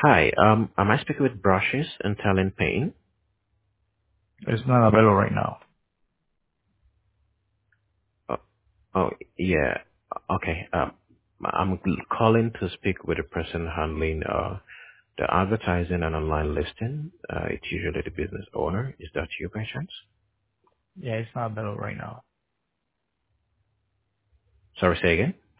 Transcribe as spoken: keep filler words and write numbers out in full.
Hi, um, am I speaking with Brushes and Talent Pain? It's not available right now. Oh, oh, yeah. Okay. Um, I'm calling to speak with the person handling uh, the advertising and online listing. Uh, it's usually the business owner. Is that you by chance? Yeah, it's not available right now. Sorry, say again?